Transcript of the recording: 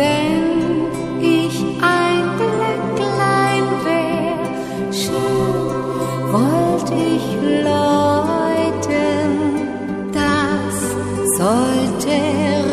wenn ich ein Glöcklein wär, schön wollt ich läuten, das sollte